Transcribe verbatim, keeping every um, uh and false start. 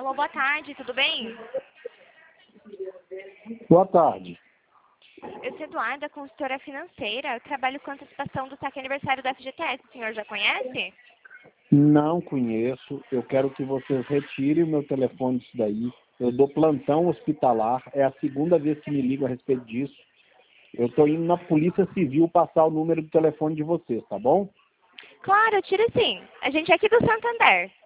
Alô, boa tarde, tudo bem? Boa tarde. Eu sou Eduarda, consultora financeira. Eu trabalho com antecipação do saque aniversário da F G T S. O senhor já conhece? Não conheço. Eu quero que vocês retirem o meu telefone disso daí. Eu dou plantão hospitalar. É a segunda vez que me ligo a respeito disso. Eu estou indo na Polícia Civil passar o número do telefone de vocês, tá bom? Claro, tira sim. A gente é aqui do Santander.